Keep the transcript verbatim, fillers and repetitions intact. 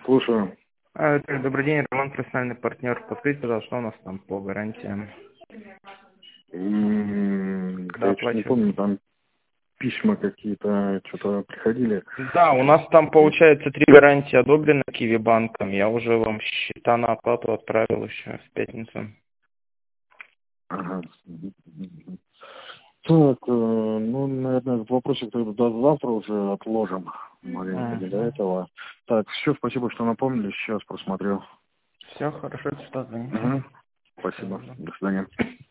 Слушаю. А, так, добрый день, Роман, профессиональный партнер. Подскажите, пожалуйста, что у нас там по гарантиям? М, Когда Я чуть не оплачивать? помню, там письма какие-то, что-то приходили. Да, у нас там, получается, три гарантии одобрены Киви банком. Я уже вам счета на оплату отправил еще в пятницу. Ага. Так, э, ну, наверное, этот вопросик тогда до завтра уже отложим. Маленько не до Угу. этого. Так, все, спасибо, что напомнили. Сейчас просмотрю. Все, хорошо, что звоните. Угу. Спасибо. Всё, До свидания.